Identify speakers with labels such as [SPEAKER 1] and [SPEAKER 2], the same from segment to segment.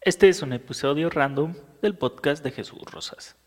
[SPEAKER 1] Este es un episodio random del podcast de Jesús Rosas.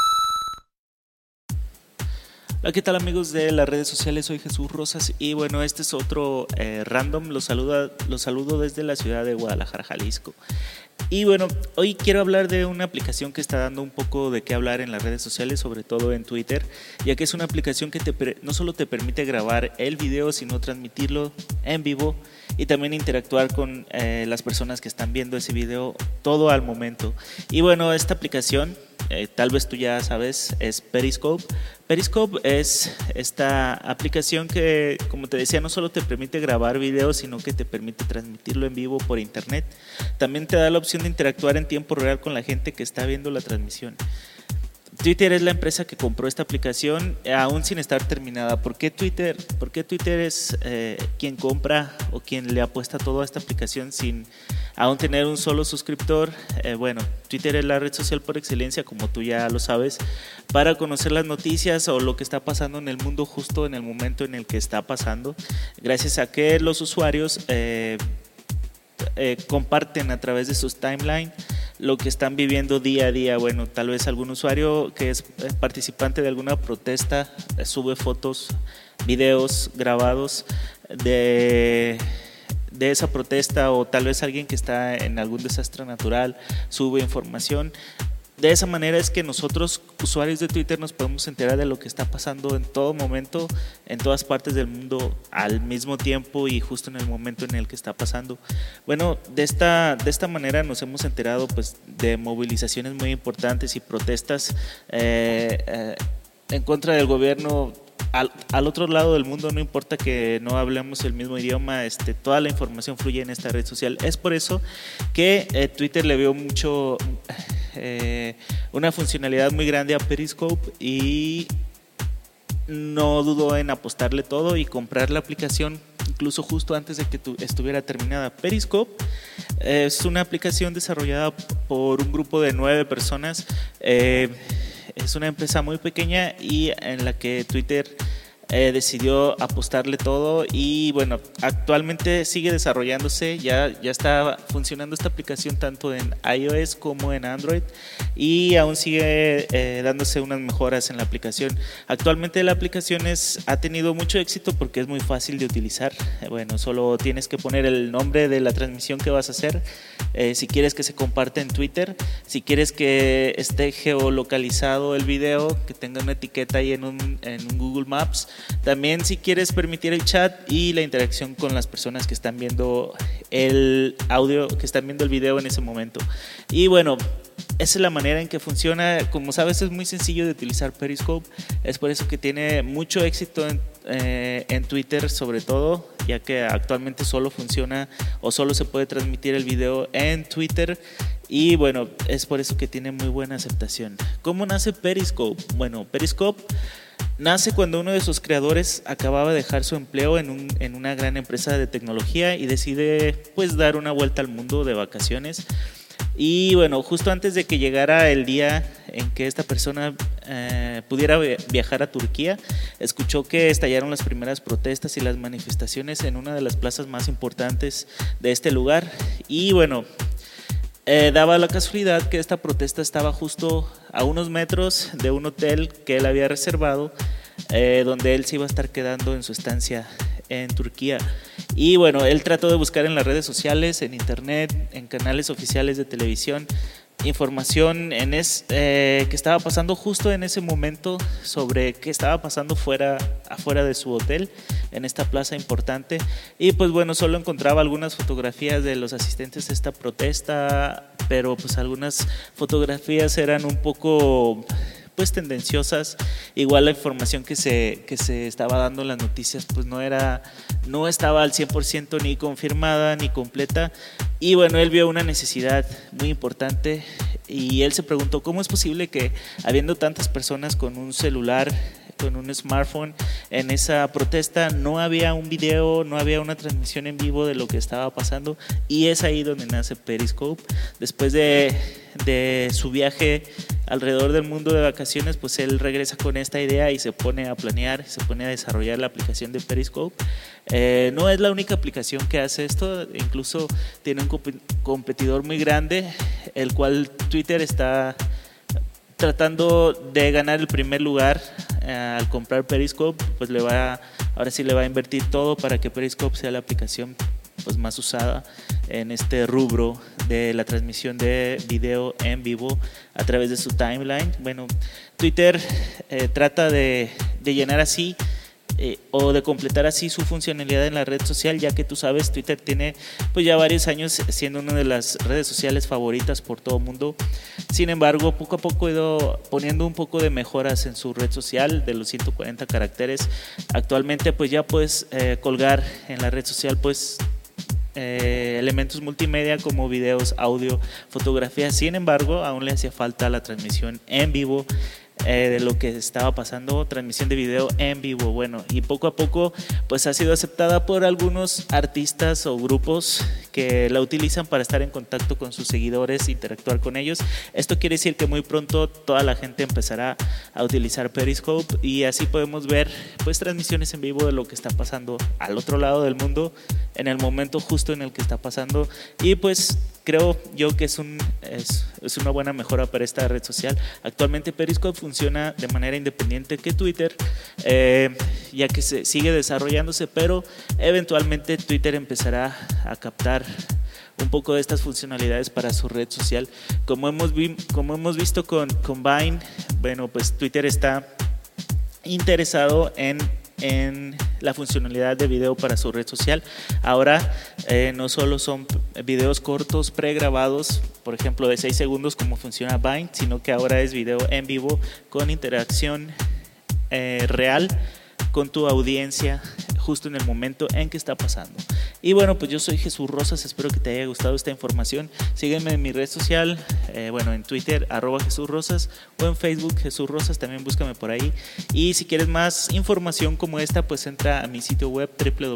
[SPEAKER 1] Hola, ¿qué tal amigos de las redes sociales? Soy Jesús Rosas y bueno, este es otro random, los saludo desde la ciudad de Guadalajara, Jalisco. Y bueno, hoy quiero hablar de una aplicación que está dando un poco de qué hablar en las redes sociales, sobre todo en Twitter, ya que es una aplicación que no solo te permite grabar el video, sino transmitirlo en vivo y también interactuar con las personas que están viendo ese video todo al momento. Y bueno, esta aplicación, tal vez tú ya sabes, es Periscope. Periscope es esta aplicación que, como te decía, no solo te permite grabar videos, sino que te permite transmitirlo en vivo por internet. También te da la opción de interactuar en tiempo real con la gente que está viendo la transmisión. Twitter es la empresa que compró esta aplicación aún sin estar terminada. ¿Por qué Twitter? ¿Por qué Twitter es quien compra o quien le apuesta todo a esta aplicación sin aún tener un solo suscriptor? Bueno, Twitter es la red social por excelencia, como tú ya lo sabes, para conocer las noticias o lo que está pasando en el mundo justo en el momento en el que está pasando, gracias a que los usuarios comparten a través de sus timelines lo que están viviendo día a día. Bueno, tal vez algún usuario que es participante de alguna protesta sube fotos, videos grabados de esa protesta, o tal vez alguien que está en algún desastre natural sube información. De esa manera es que nosotros, usuarios de Twitter, nos podemos enterar de lo que está pasando en todo momento, en todas partes del mundo, al mismo tiempo y justo en el momento en el que está pasando. Bueno, de esta manera nos hemos enterado pues, de movilizaciones muy importantes y protestas en contra del gobierno. Al otro lado del mundo, no importa que no hablemos el mismo idioma, toda la información fluye en esta red social. Es por eso que Twitter le vio una funcionalidad muy grande a Periscope y no dudó en apostarle todo y comprar la aplicación incluso justo antes de que estuviera terminada. Periscope es una aplicación desarrollada por un grupo de 9 personas. Es una empresa muy pequeña y en la que Twitter decidió apostarle todo y bueno, actualmente sigue desarrollándose, ya está funcionando esta aplicación tanto en iOS como en Android y aún sigue dándose unas mejoras en la aplicación. Actualmente la aplicación ha tenido mucho éxito porque es muy fácil de utilizar. Bueno, solo tienes que poner el nombre de la transmisión que vas a hacer, si quieres que se comparta en Twitter, si quieres que esté geolocalizado el video, que tenga una etiqueta ahí en un Google Maps. También si quieres permitir el chat y la interacción con las personas que están viendo el audio, que están viendo el video en ese momento. Y bueno, esa es la manera en que funciona. Como sabes, es muy sencillo de utilizar Periscope. Es por eso que tiene mucho éxito en Twitter, sobre todo, ya que actualmente solo funciona o solo se puede transmitir el video en Twitter. Y bueno, es por eso que tiene muy buena aceptación. ¿Cómo nace Periscope? Bueno, Periscope nace cuando uno de sus creadores acababa de dejar su empleo en una gran empresa de tecnología y decide pues dar una vuelta al mundo de vacaciones. Y bueno, justo antes de que llegara el día en que esta persona pudiera viajar a Turquía, escuchó que estallaron las primeras protestas y las manifestaciones en una de las plazas más importantes de este lugar. Y bueno, daba la casualidad que esta protesta estaba justo a unos metros de un hotel que él había reservado, donde él se iba a estar quedando en su estancia en Turquía. Y bueno, él trató de buscar en las redes sociales, en internet, en canales oficiales de televisión, información que estaba pasando justo en ese momento sobre qué estaba pasando afuera de su hotel, en esta plaza importante. Y pues bueno, solo encontraba algunas fotografías de los asistentes a esta protesta, pero pues algunas fotografías eran un poco pues tendenciosas. Igual la información que se estaba dando en las noticias pues no estaba al 100% ni confirmada ni completa. Y bueno, él vio una necesidad muy importante y él se preguntó cómo es posible que habiendo tantas personas con un celular, con un smartphone en esa protesta, no había un video, no había una transmisión en vivo de lo que estaba pasando. Y es ahí donde nace Periscope. Después de su viaje alrededor del mundo de vacaciones, pues él regresa con esta idea y se pone a planear, se pone a desarrollar la aplicación de Periscope. No es la única aplicación que hace esto, incluso tiene un competidor muy grande el cual Twitter está tratando de ganar el primer lugar al comprar Periscope. Pues ahora sí le va a invertir todo para que Periscope sea la aplicación pues más usada en este rubro de la transmisión de video en vivo a través de su timeline. Bueno, Twitter trata de llenar así o de completar así su funcionalidad en la red social, ya que tú sabes, Twitter tiene pues ya varios años siendo una de las redes sociales favoritas por todo el mundo. Sin embargo, poco a poco ha ido poniendo un poco de mejoras en su red social de los 140 caracteres. Actualmente pues ya puedes colgar en la red social pues elementos multimedia como videos, audio, fotografías. Sin embargo, aún le hacía falta la transmisión en vivo de lo que estaba pasando, transmisión de video en vivo. Bueno, y poco a poco pues ha sido aceptada por algunos artistas o grupos que la utilizan para estar en contacto con sus seguidores, interactuar con ellos. Esto quiere decir que muy pronto toda la gente empezará a utilizar Periscope y así podemos ver pues transmisiones en vivo de lo que está pasando al otro lado del mundo en el momento justo en el que está pasando. Y pues creo yo que es una buena mejora para esta red social. Actualmente Periscope funciona de manera independiente que Twitter, ya que se sigue desarrollándose, pero eventualmente Twitter empezará a captar un poco de estas funcionalidades para su red social. Como hemos visto con Vine, bueno, pues Twitter está interesado en la funcionalidad de video para su red social. Ahora no solo son videos cortos pregrabados, por ejemplo de 6 segundos como funciona Vine, sino que ahora es video en vivo con interacción real con tu audiencia justo en el momento en que está pasando. Y bueno, pues yo soy Jesús Rosas, espero que te haya gustado esta información. Sígueme en mi red social, en Twitter @Jesús Rosas o en Facebook Jesús Rosas, también búscame por ahí. Y si quieres más información como esta, pues entra a mi sitio web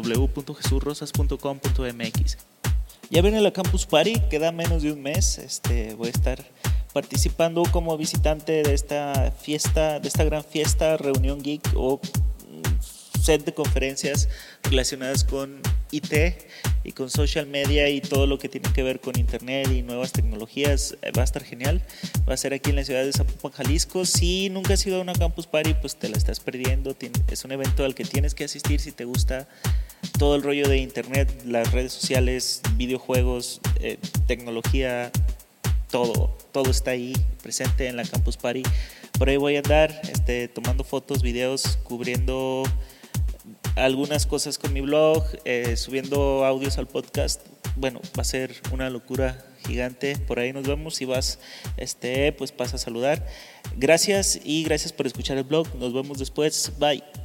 [SPEAKER 1] www.jesurrosas.com.mx. Ya viene la Campus Party, queda menos de un mes. Voy a estar participando como visitante de esta fiesta, de esta gran fiesta, reunión geek o set de conferencias relacionadas con IT y con social media y todo lo que tiene que ver con internet y nuevas tecnologías. Va a estar genial. Va a ser aquí en la ciudad de Zapopan, Jalisco. Si nunca has ido a una Campus Party, pues te la estás perdiendo. Es un evento al que tienes que asistir si te gusta todo el rollo de internet, las redes sociales, videojuegos, tecnología, todo está ahí presente en la Campus Party. Por ahí voy a andar tomando fotos, videos, cubriendo algunas cosas con mi blog, subiendo audios al podcast. Bueno, va a ser una locura gigante. Por ahí nos vemos. Si vas, pues pasa a saludar. Gracias por escuchar el blog. Nos vemos después. Bye.